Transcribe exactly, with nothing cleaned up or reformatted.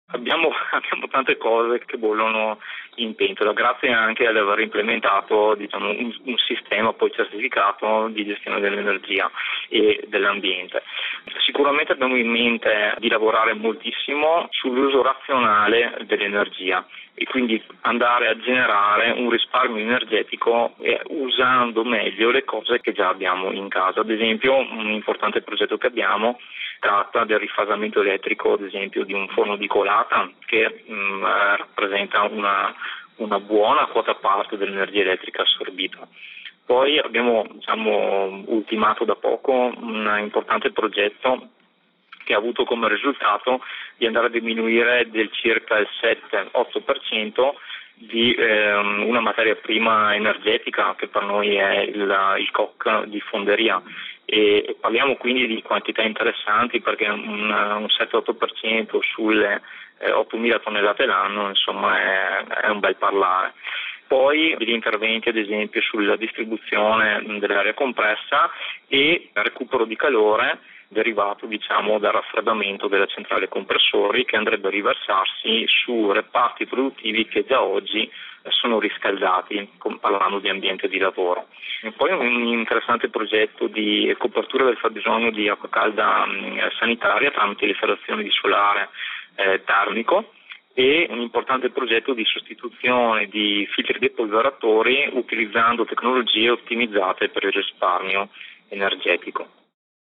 Abbiamo, abbiamo tante cose che bollono in pentola, grazie anche ad aver implementato diciamo, un, un sistema poi certificato di gestione dell'energia e dell'ambiente. Sicuramente abbiamo in mente di lavorare moltissimo sull'uso razionale dell'energia e quindi andare a generare un risparmio energetico eh, usando meglio le cose che già abbiamo in casa. Ad esempio, un importante progetto che abbiamo tratta del rifasamento elettrico, ad esempio, di un forno di colata che mh, rappresenta una, una buona quota parte dell'energia elettrica assorbita. Poi abbiamo diciamo, ultimato da poco un importante progetto che ha avuto come risultato di andare a diminuire del circa il sette otto per cento di eh, una materia prima energetica che per noi è il, il coke di fonderia. E parliamo quindi di quantità interessanti perché un, un sette otto per cento sulle eh, ottomila tonnellate l'anno insomma è, è un bel parlare. Poi degli interventi ad esempio sulla distribuzione dell'aria compressa e recupero di calore derivato diciamo dal raffreddamento della centrale compressori che andrebbe a riversarsi su reparti produttivi che già oggi sono riscaldati, parlando di ambiente di lavoro. E poi un interessante progetto di copertura del fabbisogno di acqua calda mh, sanitaria tramite l'installazione di solare eh, termico e un importante progetto di sostituzione di filtri depolveratori utilizzando tecnologie ottimizzate per il risparmio energetico.